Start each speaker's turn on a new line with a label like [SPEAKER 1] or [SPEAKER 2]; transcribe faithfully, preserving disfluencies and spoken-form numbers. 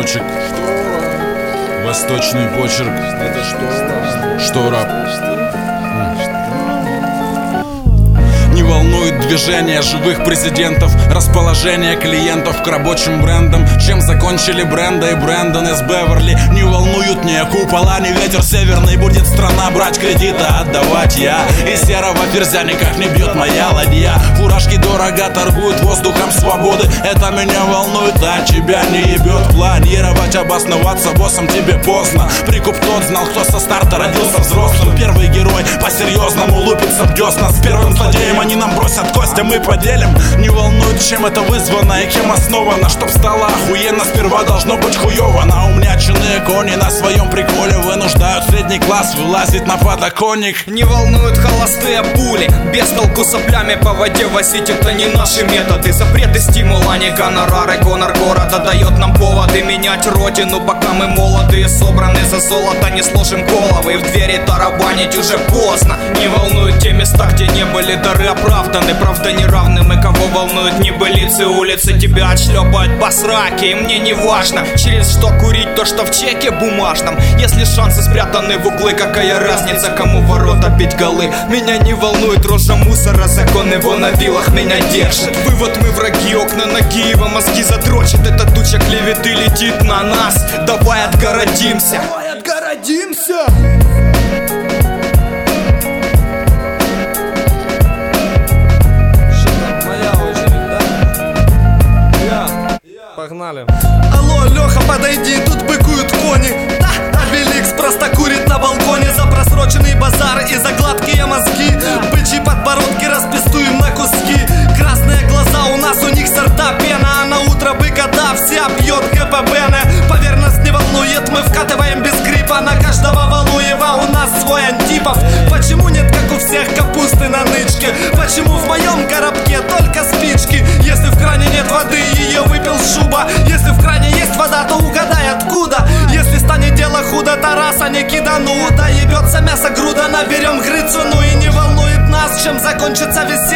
[SPEAKER 1] строчек. Восточный почерк.
[SPEAKER 2] Это что?
[SPEAKER 1] Что рэп? Не волнует движение живых президентов, расположение клиентов к рабочим брендам. Чем закончили Бренда и Брэндон из Беверли. Не волнуют ни купола, ни ветер северный. Будет страна брать кредиты, отдавать я. И серого ферзя никак не бьет моя ладья. Фуражки дорого торгуют воздухом свободы. Это меня волнует, а тебя не ебет. Планировать, обосноваться боссом тебе поздно. Прикуп тот знал, кто со старта родился взрослым. Первый герой по-серьезному лупится в десна. С первым злодеем они нам бросят кость, а мы поделим. Не волнует, чем это вызвано и кем основано. Чтоб стало охуенно, сперва должно быть хуёво. На умняченные кони на своем приколе вынуждают средний класс вылазить на подоконник.
[SPEAKER 3] Не волнуют холостые пули, без толку соплями по воде возить. Это не наши методы, запреты, стимула, не гонорары. Гонор города дает нам поводы менять родину, пока мы молодые, собраны за золото, не сложим головы. И в двери тарабанить уже поздно. Не волнуют те места, где не были дары оправданы. Правда неравным, и кого волнуют небылицы улицы. Тебя отшлепают по сраке, и мне не важно, через что курить то, что в чеке бумажном. Если шансы спрятаны в углы, какая разница, кому ворота бить голы. Меня не волнует рожа мусора, закон его на вилах меня держит. Вывод: мы враги, окна на Киева мозги задрочит. Эта туча клеветы летит на нас. Давай отгородимся.
[SPEAKER 2] Давай отгородимся.
[SPEAKER 3] Погнали.
[SPEAKER 4] Алло, Леха, подойди, тут быкуют кони. Да, Обеликс просто курит на балконе. За просроченный базар и за гладкие мозги. Бычьи подбородки распестуем на куски. Красные глаза, у нас у них сорта пена. А на утро быка, да, вся бьет КПБ. Поверь, нас не волнует, мы вкатываем без гриппа. На каждого Валуева у нас свой Антипов. Почему нет, как у всех, капусты на нычке? Почему в моем коробке только спички? Если в кране нет воды, ее выпил шуба. Если в кране есть вода, то угадай откуда. Если станет дело худо, Тараса не кидану. Да ебется мясо груда, наберем грыцу. Ну и не волнует нас, чем закончится веселье.